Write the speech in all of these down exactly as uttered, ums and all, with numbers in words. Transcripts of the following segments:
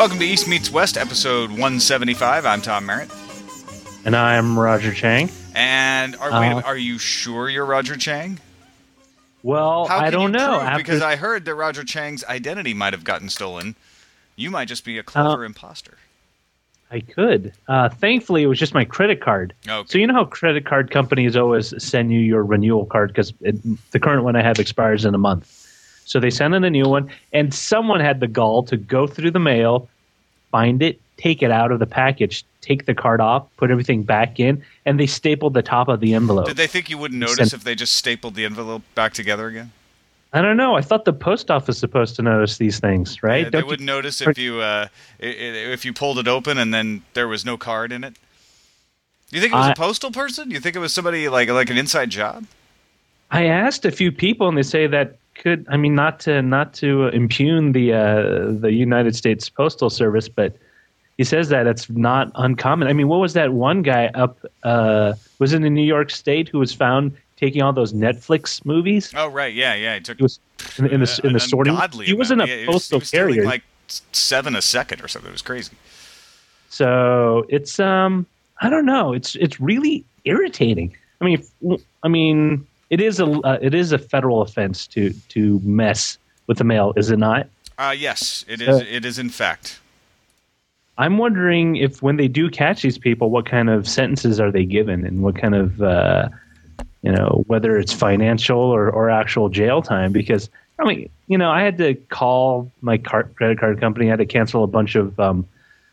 Welcome to East Meets West, episode one seventy-five. I'm Tom Merritt. And I'm Roger Chang. And are, uh, wait, are you sure you're Roger Chang? Well, How I don't know. Prove? Because I heard that Roger Chang's identity might have gotten stolen. You might just be a clever uh, imposter. I could. Uh, thankfully, it was just my credit card. Okay. So you know how credit card companies always send you your renewal card because the current one I have expires in a month. So they sent in a new one, and someone had the gall to go through the mail, find it, take it out of the package, take the card off, put everything back in, and they stapled the top of the envelope. Did they think you wouldn't notice sent- if they just stapled the envelope back together again? I don't know. I thought the post office is supposed to notice these things, right? Yeah, they would you- notice if you uh, if you pulled it open and then there was no card in it. Do you think it was I- a postal person? You think it was somebody like like an inside job? I asked a few people, and they say that could. I mean, not to not to impugn the uh, the United States Postal Service, but he says that it's not uncommon. I mean, what was that one guy up? Uh, was in the New York State who was found taking all those Netflix movies? Oh right, yeah, yeah. He took he was in, in the in the sorting. He was in a yeah, postal he was, he was carrier, like seven a second or something. It was crazy. So it's um, I don't know. It's it's really irritating. I mean, I mean. It is a uh, it is a federal offense to to mess with the mail, is it not? Uh, yes, it is. Uh, it is in fact. I'm wondering if when they do catch these people, what kind of sentences are they given, and what kind of uh, you know, whether it's financial or, or actual jail time? Because I mean, you know, I had to call my card, credit card company. I had to cancel a bunch of um,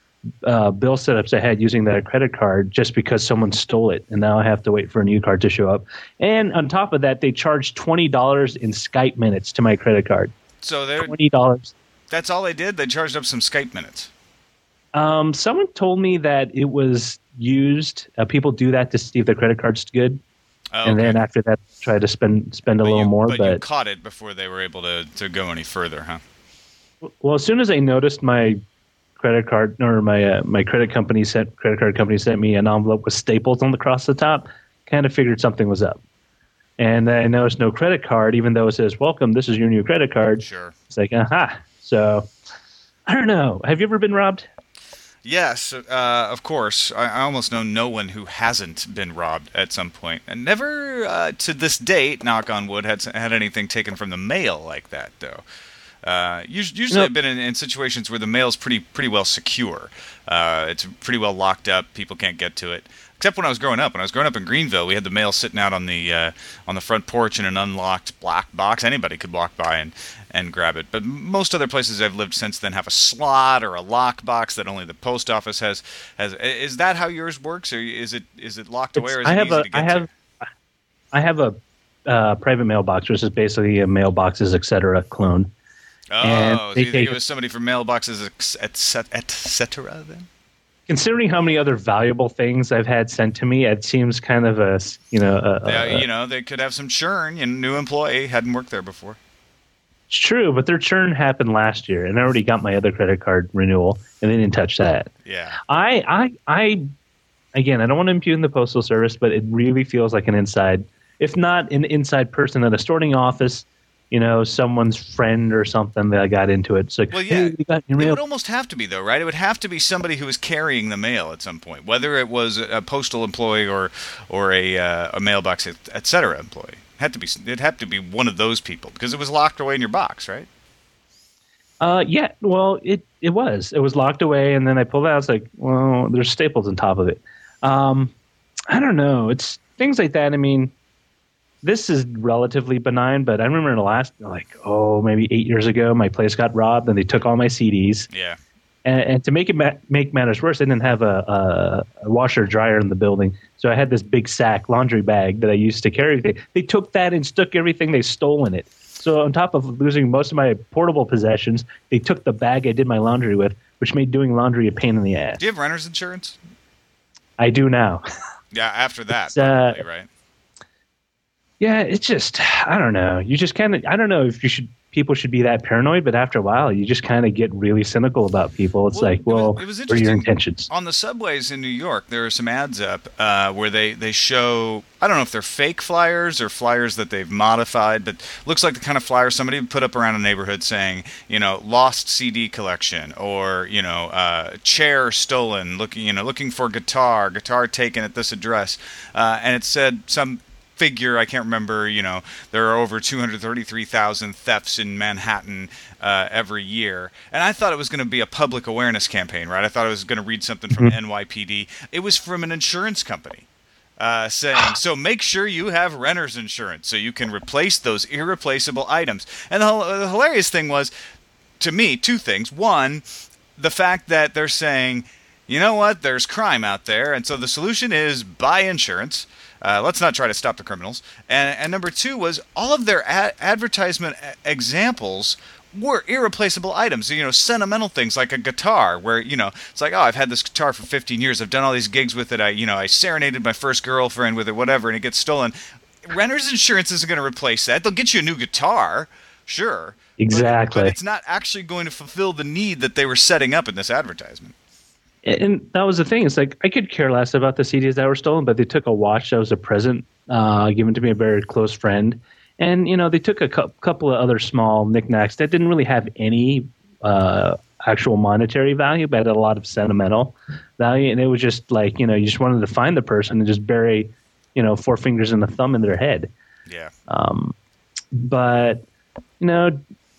uh, bill setups I had using that credit card just because someone stole it, and now I have to wait for a new card to show up. And on top of that, they charged twenty dollars in Skype minutes to my credit card. So they're twenty dollars. That's all they did? They charged up some Skype minutes. Um, someone told me that it was used. Uh, people do that to see if their credit card's good. Oh, and okay. then after that, try to spend spend a but little you, more. But, but you caught it before they were able to, to go any further, huh? Well, as soon as I noticed my credit card or my uh, my credit company sent credit card company sent me an envelope with staples on the across the top, kind of figured something was up. And I noticed no credit card, even though it says "Welcome, this is your new credit card." Sure. It's like, aha. So I don't know. Have you ever been robbed? Yes, uh, of course. I, I almost know no one who hasn't been robbed at some point, and never uh, to this date, knock on wood, had had anything taken from the mail like that, though. Uh, usually, usually no. I've been in, in situations where the mail's pretty pretty well secure. Uh, it's pretty well locked up. People can't get to it. Except when I was growing up. When I was growing up in Greenville, we had the mail sitting out on the uh, on the front porch in an unlocked black box. Anybody could walk by and, and grab it. But most other places I've lived since then have a slot or a lock box that only the post office has. has. Is that how yours works, or is it is it locked It's, away, or is I it have easy a, to get I have, to? I have a uh, private mailbox, which is basically a Mailboxes, et cetera clone. Oh, and so they you think take, it was somebody from Mailboxes, et cetera, then? Considering how many other valuable things I've had sent to me, it seems kind of a, you know, a, yeah, a, you know, they could have some churn. You know, new employee hadn't worked there before. It's true, but their churn happened last year, and I already got my other credit card renewal, and they didn't touch that. Yeah. I, I, I, again, I don't want to impugn the Postal Service, but it really feels like an inside, if not an inside person at a sorting office, you know, someone's friend or something that got into it. It's like, well, yeah, hey, you got your it mail. would almost have to be, though, right? It would have to be somebody who was carrying the mail at some point, whether it was a postal employee or or a uh, a mailbox, et cetera employee. It had to be. It had to be one of those people because it was locked away in your box, right? Uh, yeah. Well, it it was. It was locked away, and then I pulled it out. It's like, well, there's staples on top of it. Um, I don't know. It's things like that. I mean. This is relatively benign, but I remember in the last, like, oh, maybe eight years ago, my place got robbed and they took all my C Ds. Yeah. And, and to make it ma- make matters worse, I didn't have a, a, a washer dryer in the building, so I had this big sack laundry bag that I used to carry everything. They took that and stuck everything they stole in it. So on top of losing most of my portable possessions, they took the bag I did my laundry with, which made doing laundry a pain in the ass. Do you have renter's insurance? I do now. Yeah, after that, uh, probably, right? Yeah, it's just I don't know. You just kind of I don't know if you should people should be that paranoid, but after a while, you just kind of get really cynical about people. It's Well, like, it was, well, it was what are your interesting. intentions? On the subways in New York, there are some ads up uh, where they, they show, I don't know if they're fake flyers or flyers that they've modified, but looks like the kind of flyer somebody would put up around a neighborhood saying, you know, lost C D collection, or, you know, uh, chair stolen, looking, you know, looking for guitar, guitar taken at this address. Uh, and it said some figure, I can't remember, you know, there are over two hundred thirty-three thousand thefts in Manhattan uh, every year. And I thought it was going to be a public awareness campaign, right? I thought I was going to read something from Mhm. N Y P D. It was from an insurance company uh, saying, so make sure you have renter's insurance so you can replace those irreplaceable items. And the, the hilarious thing was, to me, two things. One, the fact that they're saying, you know what, there's crime out there, and so the solution is buy insurance. Uh, let's not try to stop the criminals. And, and number two was all of their ad- advertisement a- examples were irreplaceable items. You know, sentimental things like a guitar, where you know it's like, oh, I've had this guitar for fifteen years. I've done all these gigs with it. I, you know, I serenaded my first girlfriend with it, whatever, and it gets stolen. Renter's insurance isn't going to replace that. They'll get you a new guitar, sure, but, Exactly. but it's not actually going to fulfill the need that they were setting up in this advertisement. And that was the thing. It's like I could care less about the C Ds that were stolen, but they took a watch that was a present uh, given to me, a very close friend, and you know they took a cu- couple of other small knickknacks that didn't really have any uh, actual monetary value, but had a lot of sentimental value. And it was just like you know you just wanted to find the person and just bury you know four fingers and a thumb in their head. Yeah. Um, but you know,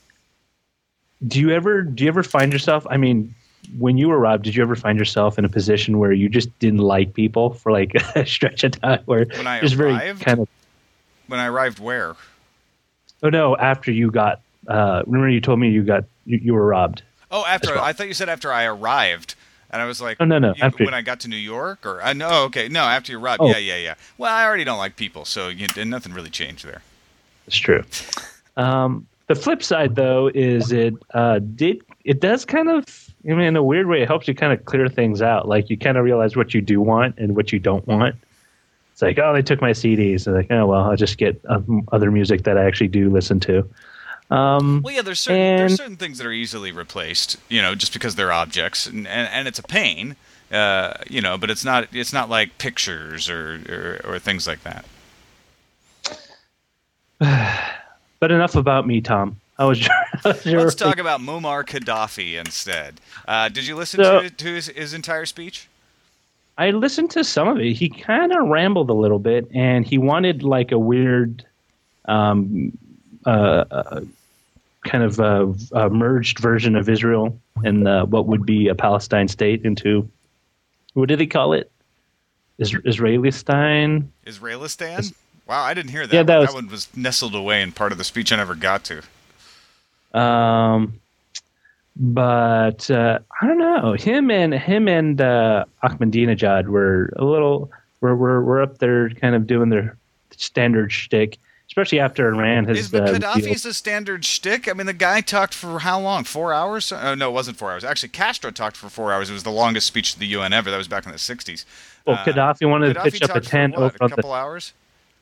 do you ever do you ever find yourself? I mean. When you were robbed, did you ever find yourself in a position where you just didn't like people for like a stretch of time, where When I just very arrived? kind of? When I arrived, where? Oh no! After you got, uh, remember you told me you got you, you were robbed. Oh, after well. I thought you said after I arrived, and I was like, Oh, no, no, you- after- when I got to New York, or I know, okay, no, after you arrived, Oh. yeah, yeah, yeah. Well, I already don't like people, so you, and nothing really changed there. It's true. Um, the flip side, though, is it uh, did it does kind of, I mean, in a weird way, it helps you kind of clear things out. Like you kind of realize what you do want and what you don't want. It's like, oh, they took my C Ds. And like, oh well, I'll just get um, other music that I actually do listen to. Um, Well, yeah, there's certain And- there's certain things that are easily replaced, you know, just because they're objects, and and, and it's a pain, uh, you know, but it's not it's not like pictures or or, or things like that. But enough about me, Tom. How was your? How was your Let's talk about Muammar Gaddafi instead. Uh, did you listen So- to to his, his entire speech? I listened to some of it. He kind of rambled a little bit, and he wanted like a weird, um, uh, uh, kind of uh, uh, merged version of Israel and uh, what would be a Palestine state into, what did he call it? Is- Israelistan? Israelistan? Wow, I didn't hear that. Yeah, one. that was- that one was nestled away in part of the speech I never got to. Um, but uh, I don't know. Him and him and uh, Ahmadinejad were a little. Were were were up there, kind of doing their standard shtick, especially after Iran has. Is but uh, Gaddafi's a standard shtick? I mean, the guy talked for how long? Four hours? Oh, no, it wasn't four hours. Actually, Castro talked for four hours. It was the longest speech to the U N ever. That was back in the sixties. Well, Uh, Gaddafi wanted to Gaddafi pitch up a talked for tent what, over a on the. couple hours?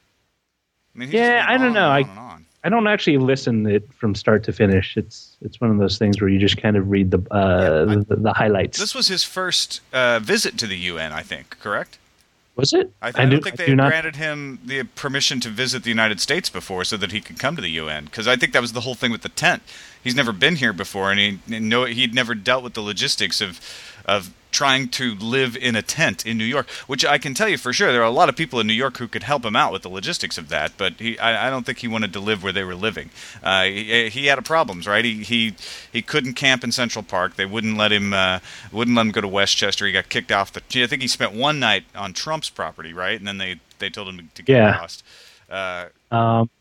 I mean, he Yeah, just went I don't on know. and I- on and on. I don't actually listen it from start to finish. It's it's one of those things where you just kind of read the uh, Yeah, I- the, the highlights. This was his first uh, visit to the U N, I think, correct? Was it? I, I, do- don't think they do had not. granted him the permission to visit the United States before so that he could come to the U N. Because I think that was the whole thing with the tent. He's never been here before, and he and no, he'd never dealt with the logistics of of trying to live in a tent in New York, which I can tell you for sure there are a lot of people in New York who could help him out with the logistics of that, but he, I, I don't think he wanted to live where they were living. Uh, he, he had problems, right? He, he he couldn't camp in Central Park. They wouldn't let him uh, wouldn't let him go to Westchester. He got kicked off the. I think he spent one night on Trump's property, right? And then they, they told him to, to get Yeah. lost. Uh, Um,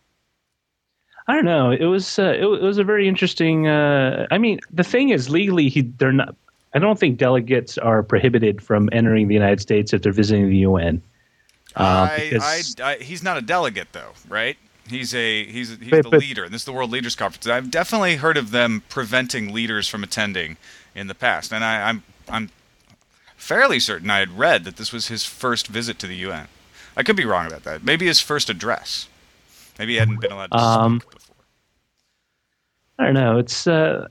I don't know. It was uh, it, wa- it was a very interesting. Uh, I mean, the thing is, legally, he they're not. I don't think delegates are prohibited from entering the United States if they're visiting the U N. Uh, I, because- I, I, he's not a delegate though, right? He's a he's he's But- the but- leader, and this is the World Leaders Conference. I've definitely heard of them preventing leaders from attending in the past, and I, I'm I'm fairly certain I had read that this was his first visit to the U N. I could be wrong about that. Maybe his first address. Maybe he hadn't been allowed to Um, speak before. I don't know. It's uh,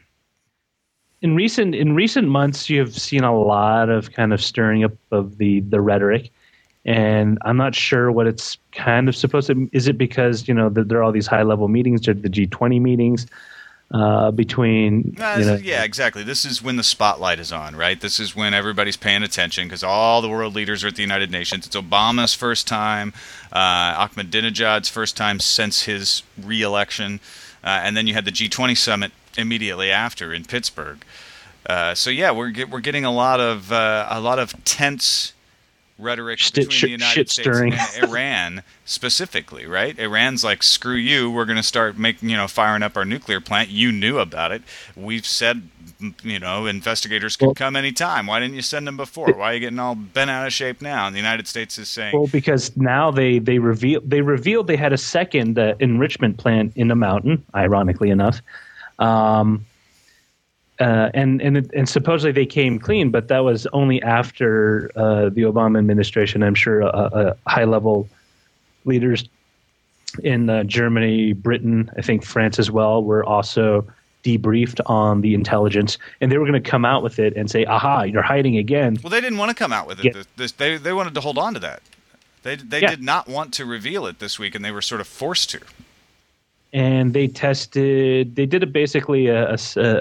in recent in recent months you have seen a lot of kind of stirring up of the the rhetoric, and I'm not sure what it's kind of supposed to. Is it because you know that there are all these high level meetings, or the G twenty meetings uh, between? Uh, you know, yeah, exactly. This is when the spotlight is on, right? This is when everybody's paying attention because all the world leaders are at the United Nations. It's Obama's first time, uh, Ahmadinejad's first time since his re-election, uh, and then you had the G twenty summit immediately after in Pittsburgh. Uh, so yeah, we're get, we're getting a lot of uh, a lot of tense rhetoric Shit- between shit- the United shit States stirring. and Iran specifically, right? Iran's like, screw you, we're going to start making, you know, firing up our nuclear plant. You knew about it. We've said, you know, investigators could Well- come anytime. Why didn't you send them before? Why are you getting all bent out of shape now? And the United States is saying, Well, because now they they reveal they revealed they had a second uh, enrichment plant in the mountain. Ironically enough, um, uh, and and it- and supposedly they came clean, but that was only after uh, the Obama administration. I'm sure uh, uh, high level leaders in uh, Germany, Britain, I think France as well, were also debriefed on the intelligence, and they were going to come out with it and say, "Aha, you're hiding again." well, they didn't want to come out with it. Yeah. This, this, they they wanted to hold on to that. They they Yeah. did not want to reveal it this week, and they were sort of forced to. And they tested. They did a, basically a,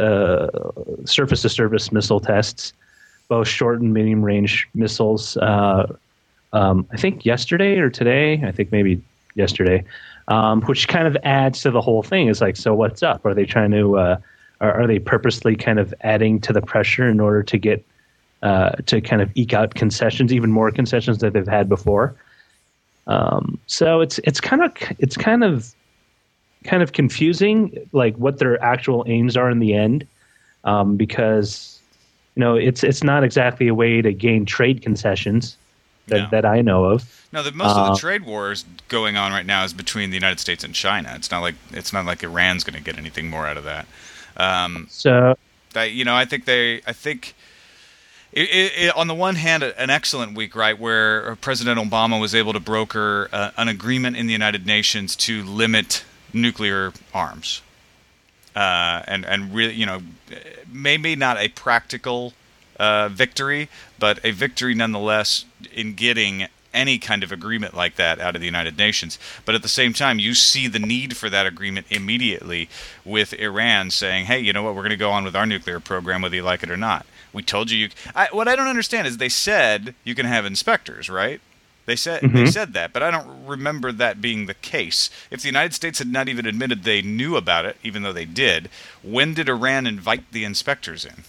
surface to surface missile tests, both short and medium range missiles. Uh, um, I think yesterday or today. I think maybe yesterday, um, which kind of adds to the whole thing. Is like, so what's up? Are they trying to? Uh, are, are they purposely kind of adding to the pressure in order to get uh, to kind of eke out concessions, even more concessions that they've had before? Um, so it's it's kind of it's kind of kind of confusing, like what their actual aims are in the end, um, because you know it's it's not exactly a way to gain trade concessions that, No. that I know of. No, the, most of Uh, the trade wars going on right now is between the United States and China. It's not like it's not like Iran's going to get anything more out of that. Um, So that you know, I think they, I think. It, it, it, on the one hand, an excellent week, right, where President Obama was able to broker uh, an agreement in the United Nations to limit nuclear arms, uh, and and really, you know, maybe not a practical uh, victory, but a victory nonetheless in getting any kind of agreement like that out of the United Nations. But at the same time, you see the need for that agreement immediately with Iran saying, hey, you know what, we're going to go on with our nuclear program whether you like it or not. We told you you... I, what I don't understand is they said you can have inspectors, right? They said Mhm. they said that, but I don't remember that being the case. If the United States had not even admitted they knew about it, even though they did, when did Iran invite the inspectors in?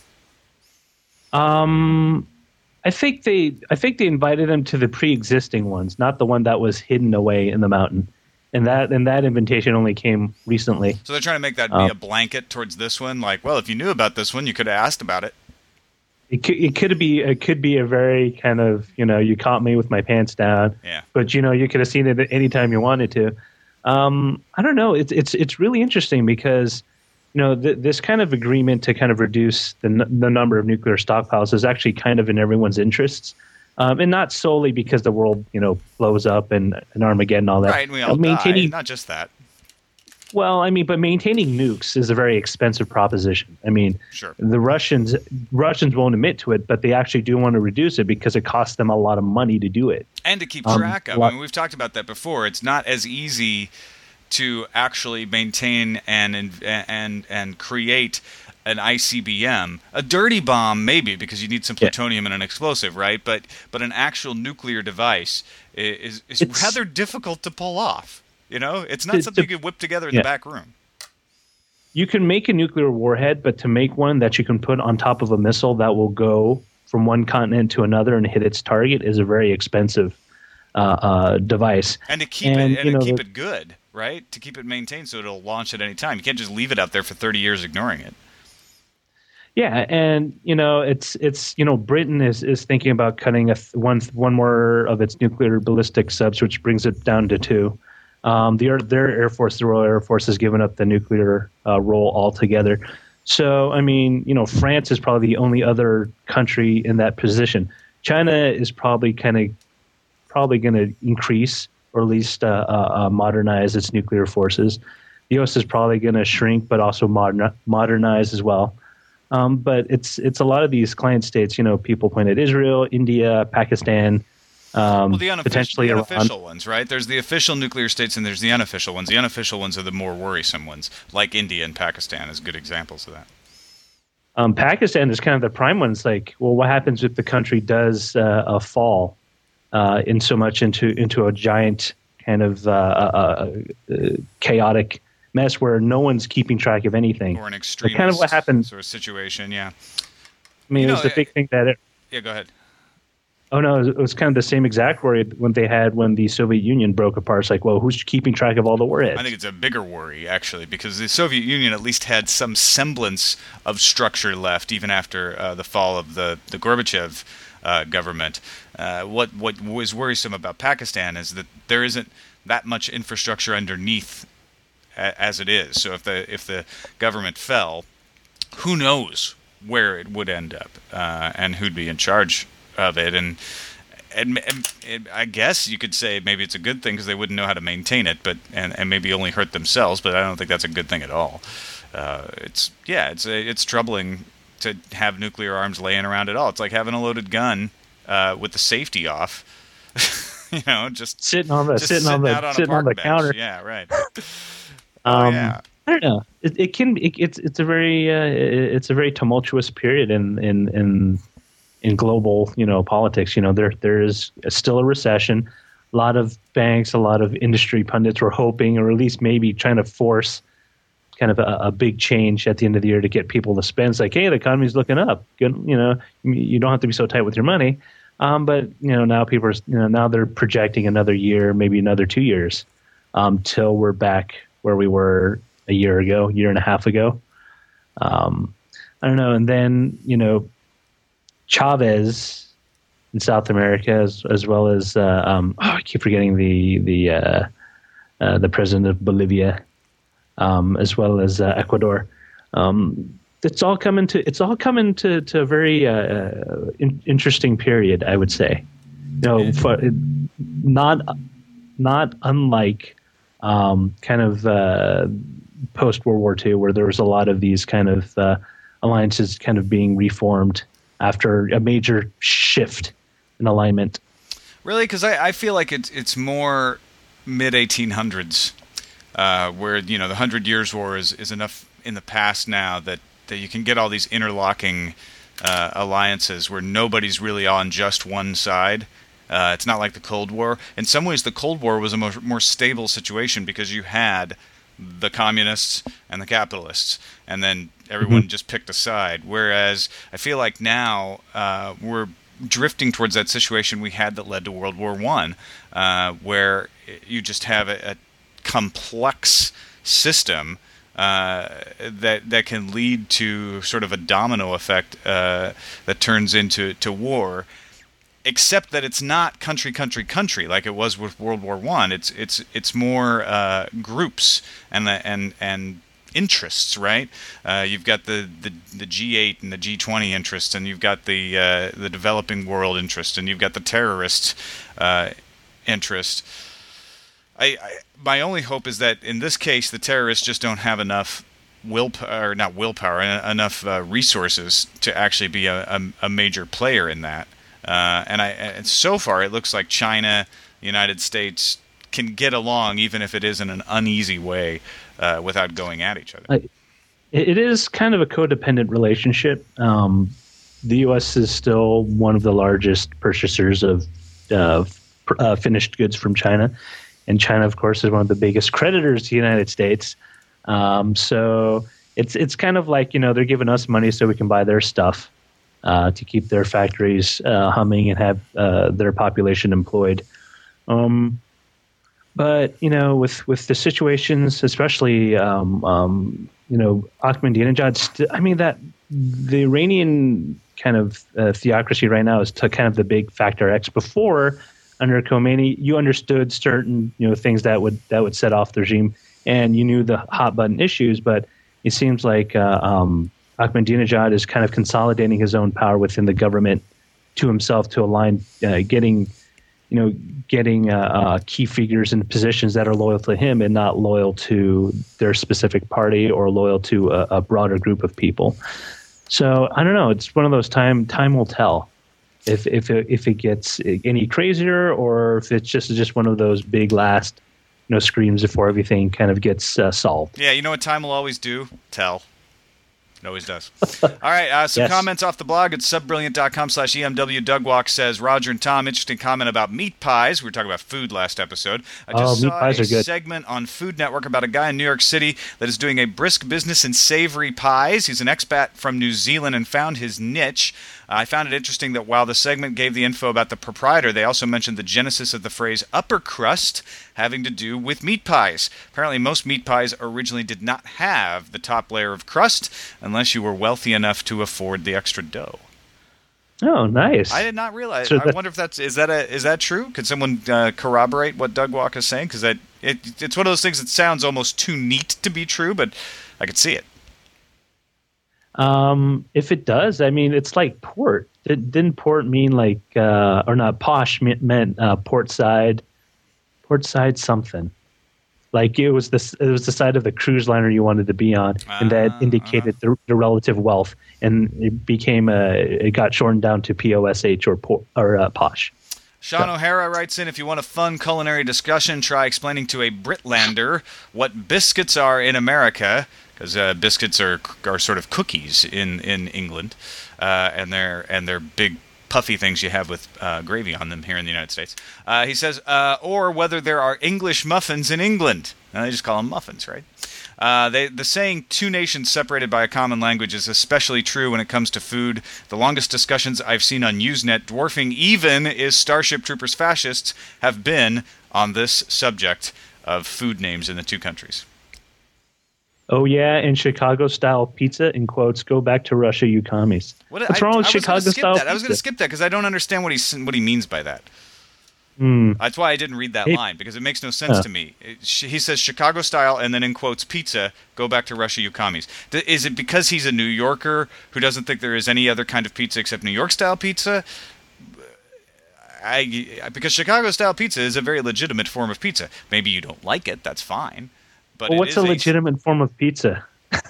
um, I think they I think they invited them to the pre-existing ones, not the one that was hidden away in the mountain. And that and that invitation only came recently. So they're trying to make that be Um, a blanket towards this one, like, well, if you knew about this one, you could have asked about it. It could, it could be it could be a very kind of, you know, you caught me with my pants down, Yeah. but you know you could have seen it at any time you wanted to. Um, I don't know. It's it's it's really interesting because you know th- this kind of agreement to kind of reduce the n- the number of nuclear stockpiles is actually kind of in everyone's interests, um, and not solely because the world you know blows up and, and Armageddon and all that. Right, and we all Uh, maintaining die. Not just that. well, I mean, but maintaining nukes is a very expensive proposition. I mean, Sure. the Russians Russians won't admit to it, but they actually do want to reduce it because it costs them a lot of money to do it. And to keep Um, track of. lot- I mean, we've talked about that before. It's not as easy to actually maintain and and and create an I C B M. A dirty bomb, maybe, because you need some Yeah. plutonium and an explosive, right? But but an actual nuclear device is is It's- rather difficult to pull off. You know, it's not To- something to- you can whip together in yeah. the back room. You can make a nuclear warhead, but to make one that you can put on top of a missile that will go from one continent to another and hit its target is a very expensive uh, uh, device. And to keep And, it you and know, to keep the- it good, right? To keep it maintained so it'll launch at any time. You can't just leave it out there for thirty years ignoring it. Yeah, and you know it's it's you know Britain is, is thinking about cutting a th- one one more of its nuclear ballistic subs, which brings it down to two. Um, the, their Air Force, the Royal Air Force, has given up the nuclear uh, role altogether. So, I mean, you know, France is probably the only other country in that position. China is probably kind of probably going to increase or at least uh, uh, uh, modernize its nuclear forces. The U S is probably going to shrink, but also modern, modernize as well. Um, but it's it's a lot of these client states. You know, people point at Israel, India, Pakistan. Um, well, the unofficial, potentially the Iran. unofficial ones, right? There's the official nuclear states and there's the unofficial ones. The unofficial ones are the more worrisome ones, like India and Pakistan as good examples of that. Um, Pakistan is kind of the prime one. It's like, well, what happens if the country does uh, a fall uh, in so much into into a giant kind of uh, uh, uh, chaotic mess where no one's keeping track of anything? Or an extremist like kind of what happened, sort of situation, yeah. I mean, you it was know, the big thing that it, yeah, go ahead. Oh, no, it was, it was kind of the same exact worry when they had when the Soviet Union broke apart. It's like, well, who's keeping track of all the warheads? I think it's a bigger worry, actually, because the Soviet Union at least had some semblance of structure left, even after uh, the fall of the, the Gorbachev uh, government. Uh, what, what was worrisome about Pakistan is that there isn't that much infrastructure underneath a, as it is. So if the, if the government fell, who knows where it would end up uh, and who'd be in charge of it, and, and, and, and I guess you could say maybe it's a good thing because they wouldn't know how to maintain it, but and, and maybe only hurt themselves. But I don't think that's a good thing at all. Uh, it's yeah, it's it's troubling to have nuclear arms laying around at all. It's like having a loaded gun uh, with the safety off. you know, just sitting on the just sitting, on the on sitting on the bench. counter. Yeah, right. um, oh, yeah. I don't know. It, it can. It, it's it's a very uh, it's a very tumultuous period in in in. in global, you know, politics. You know, there there is still a recession. A lot of banks, a lot of industry pundits were hoping, or at least maybe trying to force kind of a, a big change at the end of the year to get people to spend. It's like, hey, the economy's looking up. Good, you know, you don't have to be so tight with your money. Um, but you know, now people are, you know, now they're projecting another year, maybe another two years, um, till we're back where we were a year ago, year and a half ago. Um, I don't know. And then, you know, Chavez in South America, as as well as uh, um, oh, I keep forgetting the the uh, uh, the president of Bolivia, um, as well as uh, Ecuador. Um, it's all coming to it's all coming to to a very uh, in, interesting period, I would say. You know, for, not not unlike um, kind of uh, post World War Two, where there was a lot of these kind of uh, alliances kind of being reformed after a major shift in alignment. Really? Because I, I feel like it's it's more mid eighteen hundreds, uh, where, you know, the Hundred Years' War is, is enough in the past now that, that you can get all these interlocking uh, alliances where nobody's really on just one side. Uh, it's not like the Cold War. In some ways, the Cold War was a more, more stable situation because you had the communists and the capitalists, and then everyone mm-hmm. just picked a side. Whereas I feel like now uh, we're drifting towards that situation we had that led to World War One, uh, where you just have a, a complex system uh, that that can lead to sort of a domino effect uh, that turns into to war. Except that it's not country, country, country like it was with World War One. It's it's it's more uh, groups and the, and and interests, right? Uh, you've got the, the, the G eight and the G twenty interests, and you've got the uh, the developing world interest, and you've got the terrorist uh, interest. I, I my only hope is that in this case, the terrorists just don't have enough willpower, not willpower, enough uh, resources to actually be a, a, a major player in that. Uh, and I, and so far, it looks like China, the United States can get along, even if it is in an uneasy way, uh, without going at each other. I, it is kind of a codependent relationship. Um, the U S is still one of the largest purchasers of uh, uh, finished goods from China, and China, of course, is one of the biggest creditors to the United States. Um, so it's it's kind of like, you know, they're giving us money so we can buy their stuff. Uh, to keep their factories uh, humming and have uh, their population employed. Um, but, you know, with, with the situations, especially, um, um, you know, Ahmadinejad, st- I mean, that the Iranian kind of uh, theocracy right now is to kind of the big factor X. Before, under Khomeini, you understood certain, you know, things that would that would set off the regime, and you knew the hot button issues, but it seems like uh, um, Ahmadinejad is kind of consolidating his own power within the government to himself to align, uh, getting, you know, getting uh, uh, key figures in positions that are loyal to him and not loyal to their specific party or loyal to a, a broader group of people. So I don't know. It's one of those time time will tell if if it, if it gets any crazier or if it's just just one of those big last you know screams before everything kind of gets uh, solved. Yeah, you know what time will always do? Tell. It always does. All right, uh, some yes. comments off the blog at subbrilliant.com slash EMW. Doug Walk says, Roger and Tom, interesting comment about meat pies. We were talking about food last episode. I just oh, saw meat pies a are good. segment on Food Network about a guy in New York City that is doing a brisk business in savory pies. He's an expat from New Zealand and found his niche. I found it interesting that while the segment gave the info about the proprietor, they also mentioned the genesis of the phrase upper crust having to do with meat pies. Apparently, most meat pies originally did not have the top layer of crust unless you were wealthy enough to afford the extra dough. Oh, nice. I did not realize. So I that, wonder if that's is that a is that true? Could someone uh, corroborate what Doug Walk is saying? Because it, it's one of those things that sounds almost too neat to be true, but I could see it. Um, if it does, I mean, it's like port. It, didn't port mean like, uh, or not posh meant, meant uh, port side, port side something. Like it was the it was the side of the cruise liner you wanted to be on, and that uh, indicated uh-huh. the, the relative wealth, and it became a it got shortened down to P O S H or port, or uh, posh. Sean so. O'Hara writes in, if you want a fun culinary discussion, try explaining to a Britlander what biscuits are in America. Because uh, biscuits are are sort of cookies in in England, uh, and they're and they're big puffy things you have with uh, gravy on them here in the United States. Uh, he says, uh, or whether there are English muffins in England. Now they just call them muffins, right? Uh, they, the saying "two nations separated by a common language" is especially true when it comes to food. The longest discussions I've seen on Usenet, dwarfing even is Starship Troopers fascists, have been on this subject of food names in the two countries. Oh yeah, and Chicago-style pizza, in quotes, go back to Russia, you commies. What, What's I, wrong with I Chicago-style pizza? I was going to skip that because I don't understand what he what he means by that. Mm. That's why I didn't read that Hey. line, because it makes no sense Huh. to me. It, he says Chicago-style, and then in quotes, pizza, go back to Russia, you commies. D- is it because he's a New Yorker who doesn't think there is any other kind of pizza except New York-style pizza? I, because Chicago-style pizza is a very legitimate form of pizza. Maybe you don't like it, that's fine. But Well, it what's is a legitimate form of pizza?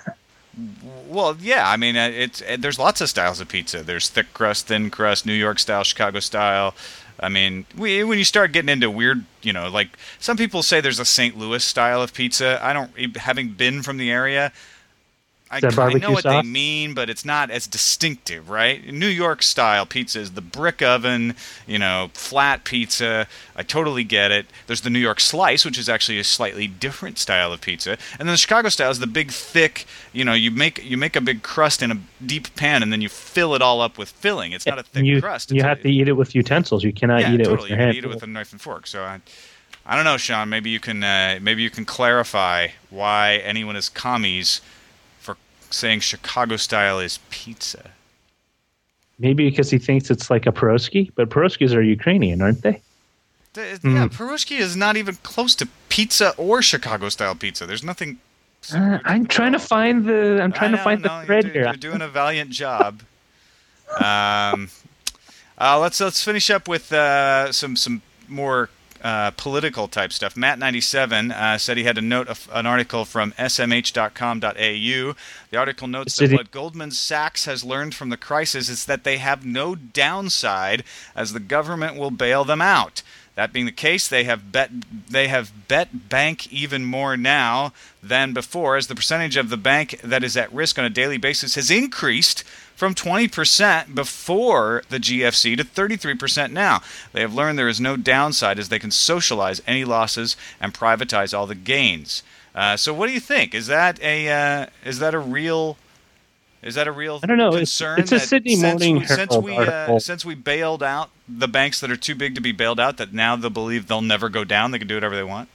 Well, yeah, I mean, uh, it's uh, there's lots of styles of pizza. There's thick crust, thin crust, New York style, Chicago style. I mean, we, when you start getting into weird, you know, like some people say there's a Saint Louis style of pizza. I don't, having been from the area, I, Is that I barbecue know what sauce? they mean, but it's not as distinctive, right? New York style pizza is the brick oven, you know, flat pizza. I totally get it. There's the New York slice, which is actually a slightly different style of pizza, and then the Chicago style is the big, thick. You know, you make you make a big crust in a deep pan, and then you fill it all up with filling. It's not a thick you, crust. You It's have a, to eat it with utensils. You cannot yeah, eat it totally. with your You hands. can eat it with a knife and fork. So I, I don't know, Sean. Maybe you can uh, maybe you can clarify why anyone is commies for saying Chicago style is pizza. Maybe because he thinks it's like a pierogi, but pierogies are Ukrainian, aren't they? The, Mm. Yeah, pierogi is not even close to pizza or Chicago style pizza. There's nothing. Uh, I'm trying to find the. I'm trying I to find know, the thread you're, do- here. You're doing a valiant job. um, uh, let's let's finish up with uh, some some more uh, political type stuff. Matt ninety-seven uh, said he had a note of an article from S M H dot com dot A U. The article notes that City. what Goldman Sachs has learned from the crisis is that they have no downside, as the government will bail them out. That being the case, they have bet they have bet bank even more now than before, as the percentage of the bank that is at risk on a daily basis has increased from twenty percent before the G F C to thirty-three percent now. They have learned there is no downside, as they can socialize any losses and privatize all the gains. Uh, so, what do you think? Is that a uh, is that a real Is that a real I don't know. It's- concern? it's a that Sydney since Morning we, since Herald we uh, article. since we bailed out the banks that are too big to be bailed out, that now they'll believe they'll never go down. They can do whatever they want.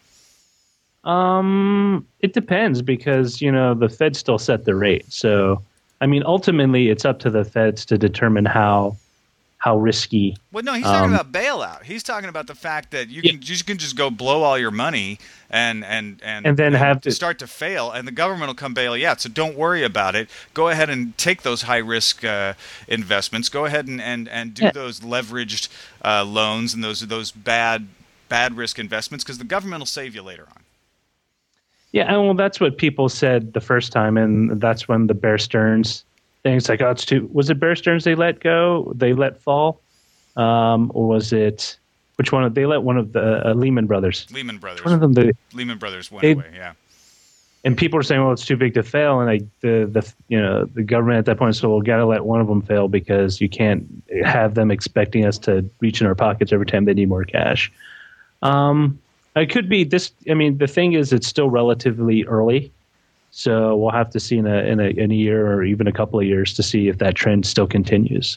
Um, it depends because you know the Fed still set the rate. So, I mean, ultimately, it's up to the Feds to determine how how risky. Well, no, he's talking um, about bailout. He's talking about the fact that you Yeah. can you can just go blow all your money and and and, And then have to- start to fail, and the government will come bail you out. So don't worry about it. Go ahead and take those high risk uh, investments. Go ahead and and, and do Yeah. those leveraged uh, loans and those those bad bad risk investments, because the government will save you later on. Yeah, and well, that's what people said the first time, and that's when the Bear Stearns things like, oh, it's too. Was it Bear Stearns they let go? They let fall, um, or was it which one? They let one of the uh, Lehman Brothers. Lehman Brothers. One of them, they, Lehman Brothers went they- away. Yeah. and people are saying, well, it's too big to fail, and like the the you know the government at that point said, well, we got to let one of them fail because you can't have them expecting us to reach in our pockets every time they need more cash. Um, it could be this. I mean, the thing is, it's still relatively early, so we'll have to see in a in a, in a year or even a couple of years to see if that trend still continues.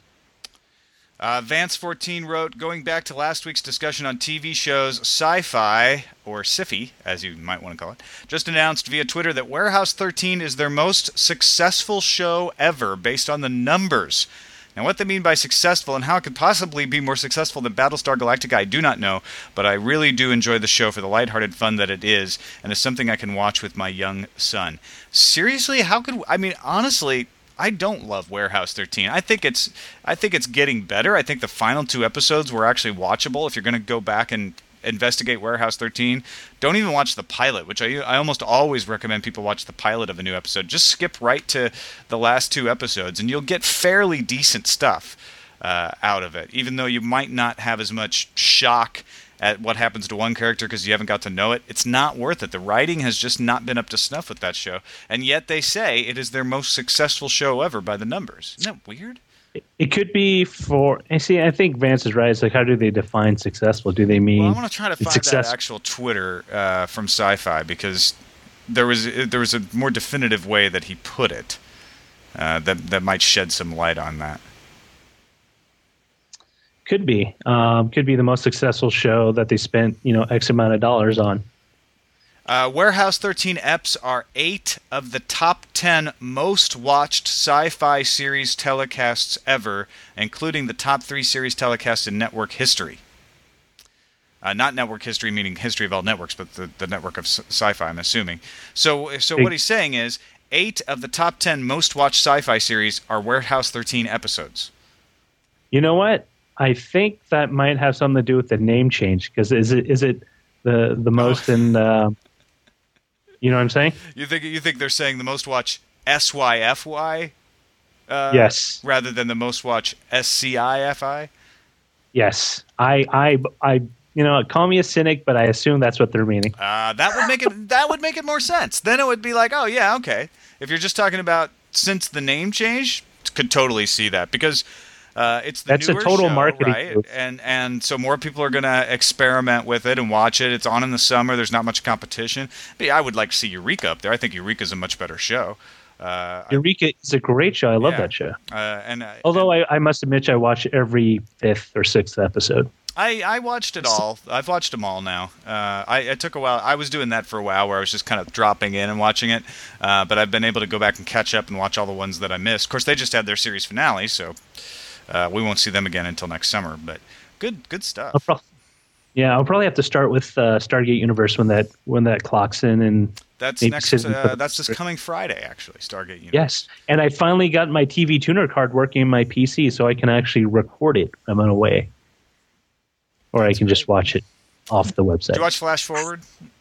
Uh, Vance fourteen wrote, going back to last week's discussion on T V shows, Sci-Fi, or Sci-Fi, as you might want to call it, just announced via Twitter that Warehouse thirteen is their most successful show ever based on the numbers. Now, what they mean by successful and how it could possibly be more successful than Battlestar Galactica, I do not know, but I really do enjoy the show for the lighthearted fun that it is, and it's something I can watch with my young son. Seriously, how could... I mean, honestly... I don't love Warehouse thirteen. I think it's I think it's getting better. I think the final two episodes were actually watchable. If you're going to go back and investigate Warehouse thirteen, don't even watch the pilot, which I I almost always recommend people watch the pilot of a new episode. Just skip right to the last two episodes, and you'll get fairly decent stuff uh, out of it, even though you might not have as much shock at what happens to one character because you haven't got to know it. It's not worth it. The writing has just not been up to snuff with that show, and yet they say it is their most successful show ever by the numbers. Isn't that weird? It could be for. I see. I think Vance is right. It's like, how do they define successful? Do they mean? Well, I want to try to it's find success- that actual Twitter uh, from Sci-Fi, because there was there was a more definitive way that he put it uh, that that might shed some light on that. Could be. Um, could be the most successful show that they spent, you know, X amount of dollars on. Uh, Warehouse thirteen eps are eight of the top ten most watched sci-fi series telecasts ever, including the top three series telecasts in network history. Uh, not network history, meaning history of all networks, but the, the network of sci- sci-fi, I'm assuming. So, so what he's saying is, eight of the top ten most watched sci-fi series are Warehouse thirteen episodes. You know what? I think that might have something to do with the name change, because is it is it the the most Oh. in uh, you know what I'm saying? You think you think they're saying the most watch S Y F Y? Uh, Yes. Rather than the most watch S C I F I? Yes. I I I you know, call me a cynic, but I assume that's what they're meaning. Uh, that would make it that would make it more sense. Then it would be like, oh yeah, okay. If you're just talking about since the name change, could totally see that, because uh, it's the That's a newer total show, marketing right? move. And and so more people are going to experiment with it and watch it. It's on in the summer. There's not much competition. But yeah, I would like to see Eureka up there. I think Eureka's a much better show. Uh, Eureka is a great show. I love Yeah. that show. uh, and uh, Although I, I must admit, I watch every fifth or sixth episode. I, I watched it all. I've watched them all now. Uh, I it took a while. I was doing that for a while, where I was just kind of dropping in and watching it. Uh, but I've been able to go back and catch up and watch all the ones that I missed. Of course, they just had their series finale, so uh, we won't see them again until next summer. But good good stuff. I'll prob- yeah, I'll probably have to start with uh, Stargate Universe when that when that clocks in. And That's maybe next. sit and Uh, put- that's this coming Friday, actually. Stargate Universe. yes, and I finally got my T V tuner card working in my P C, so I can actually record it when I'm away, or I can just watch it off the website. Did you watch Flash Forward?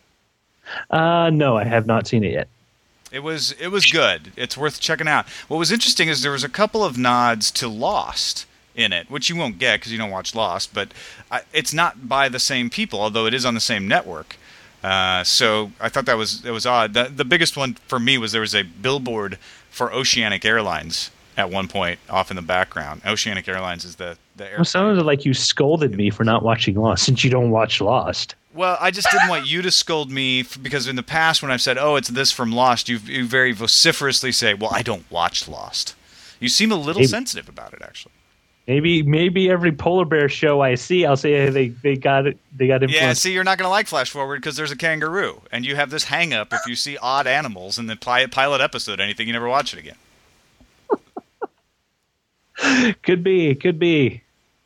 Uh, no, I have not seen it yet. It was it was good. It's worth checking out. What was interesting is there was a couple of nods to Lost in it, which you won't get because you don't watch Lost. But uh, it's not by the same people, although it is on the same network. Uh, so I thought that was it was odd. The, the biggest one for me was there was a billboard for Oceanic Airlines at one point off in the background. Oceanic Airlines is the the Well, airline. sounded like you scolded me for not watching Lost, since you don't watch Lost. Well, I just didn't want you to scold me f- because in the past when I've said, "Oh, it's this from Lost," you you very vociferously say, "Well, I don't watch Lost." You seem a little Maybe. sensitive about it, actually. Maybe maybe every polar bear show I see, I'll say, hey, they they got it. They got influence. Yeah, see, you're not going to like Flash Forward because there's a kangaroo, and you have this hang up if you see odd animals in the pi- pilot episode, anything, you never watch it again. Could be, could be.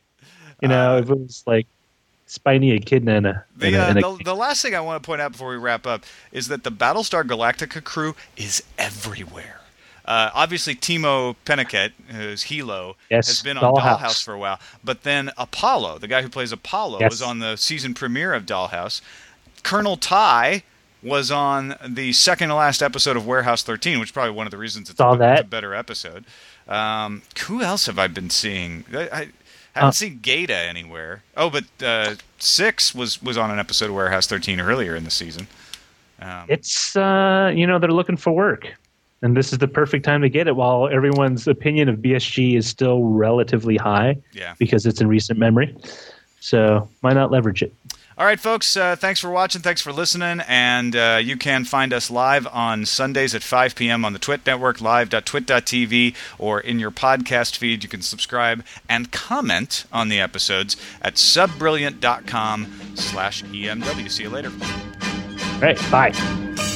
You know, Uh, if it was like Spiny Echidna in a, The, in a, uh, in a the, the last thing I want to point out before we wrap up is that the Battlestar Galactica crew is everywhere. Uh, obviously, Timo Pennicott, who's Hilo, Yes, has been on Dollhouse. Dollhouse for a while. But then Apollo, the guy who plays Apollo, Yes. was on the season premiere of Dollhouse. Colonel Ty was on the second to last episode of Warehouse thirteen, which is probably one of the reasons it's, Saw a, that. it's a better episode. Um, who else have I been seeing? I, I haven't Uh, seen Gata anywhere. Oh, but uh, Six was, was on an episode of Warehouse thirteen earlier in the season. Um, It's uh, you know, they're looking for work, and this is the perfect time to get it. While everyone's opinion of B S G is still relatively high, Yeah. because it's in recent memory. So why not leverage it? All right, folks, uh, thanks for watching. Thanks for listening. And uh, you can find us live on Sundays at five p.m. on the Twit Network, live dot twit dot t v, or in your podcast feed. You can subscribe and comment on the episodes at subbrilliant dot com slash E M W. See you later. All right, bye.